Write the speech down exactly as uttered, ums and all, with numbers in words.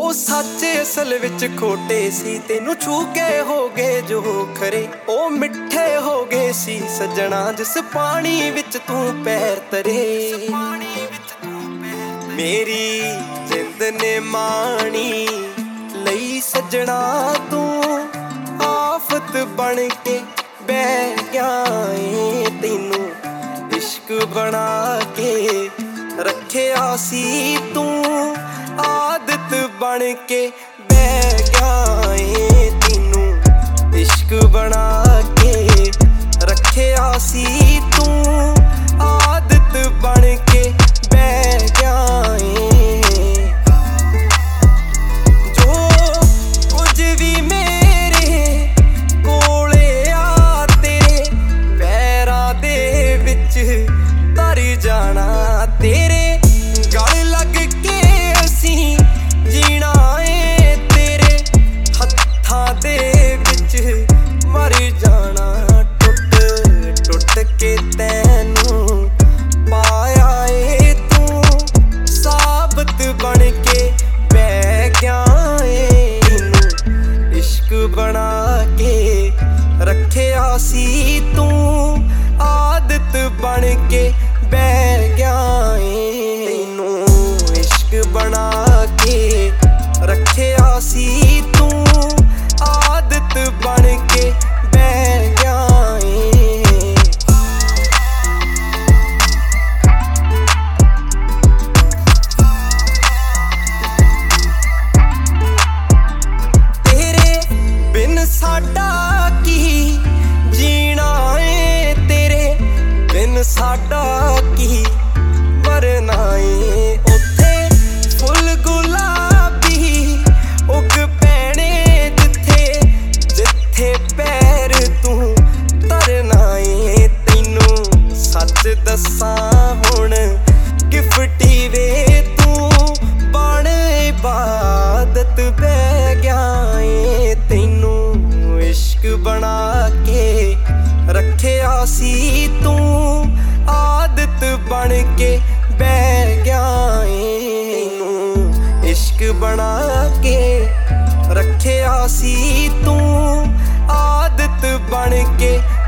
ਉਹ ਸੱਚ ਅਸਲ ਵਿੱਚ ਖੋਟੇ ਸੀ, ਤੈਨੂੰ ਛੂ ਕੇ ਹੋ ਗਏ ਜੋ ਖਰੇ। ਉਹ ਮਿੱਠੇ ਹੋ ਗਏ ਸੀ ਸੱਜਣਾ ਜਿਸ ਪਾਣੀ ਵਿੱਚ ਤੂੰ ਪੈਰ ਤਰੇ। ਮੇਰੀ ਜਿੰਦ ਨੇ ਮਾਣੀ ਲਈ ਸੱਜਣਾ ਤੂੰ ਆਫਤ ਬਣ ਕੇ ਬਹਿ ਗਿਆ ਏ। ਤੈਨੂੰ ਇਸ਼ਕ ਬਣਾ ਕੇ ਰੱਖਿਆ ਸੀ ਤੂੰ ਆਦਤ ਬਣ ਕੇ ਬਹਿ ਗਿਆ ਏ। ਤੈਨੂੰ ਇਸ਼ਕ ਬਣਾ ਕੇ ਰੱਖਿਆ ਸੀ ਤੂੰ ਆਦਤ ਬਣ ਕੇ ਬਹਿ ਗਿਆ ਏ। ਜੋ ਕੁਝ ਵੀ ਮੇਰੇ ਕੋਲੇ ਆ ਤੇਰੇ ਪੈਰਾਂ ਦੇ ਵਿੱਚ ਧਰ ਜਾਣਾ। ਤੇਰੇ ਗਲ ਲੱਗ ਕੇ ਅਸੀਂ ਜੀਣਾ ਏ, ਤੇਰੇ ਹੱਥਾਂ ਦੇ ਵਿੱਚ ਮਰ ਜਾਣਾ। ਟੁੱਟ ਟੁੱਟ ਕੇ ਤੈਨੂੰ ਪਾਇਆ ਏ, ਤੂੰ ਸਾਬਤ ਬਣ ਕੇ ਬਹਿ ਗਿਆ ਏ। ਤੈਨੂੰ ਇਸ਼ਕ ਬਣਾ ਕੇ ਰੱਖਿਆ ਸੀ ਤੂੰ ਆਦਤ ਬਣ ਕੇ ਬਹਿ ਗਿਆ ਏ। ਤੈਨੂੰ ਇਸ਼ਕ ਬਣਾ ਕੇ ਰੱਖਿਆ ਸੀ ਤੂੰ ਆਦਤ ਬਣ ਕੇ ਬਹਿ ਗਿਆ ਏ। ਤੇਰੇ ਬਿਨ ਸਾਡਾ ਕੀ ਜੀਣਾ ਏ, ਤੇਰੇ ਬਿਨ ਸਾਡਾ ਕੀ ਮਰਨਾ ਏ। ਉੱਥੇ ਫੁੱਲ ਗੁਲਾਬੀ ਉੱਗ ਪੈਣੇ ਜਿੱਥੇ ਜਿੱਥੇ ਪੈਰ ਤੂੰ ਧਰਨਾ ਏ। ਤੈਨੂੰ ਸੱਚ ਦੱਸਾਂ ਹੁਣ ਗਿਫਟੀ ਵੇ ਤੂੰ ਬਣ ਇਬਾਦਤ ਬਹਿ ਗਿਆ ਏ। ਤੈਨੂੰ ਇਸ਼ਕ ਬਣਾ ਕੇ ਰੱਖਿਆ ਸੀ ਤੂੰ ਆਦਤ ਬਣ ਕੇ ਬਹਿ ਗਿਆ ਏ। ਤੈਨੂੰ ਇਸ਼ਕ ਬਣਾ ਕੇ ਰੱਖਿਆ ਸੀ ਤੂੰ ਆਦਤ ਬਣ ਕੇ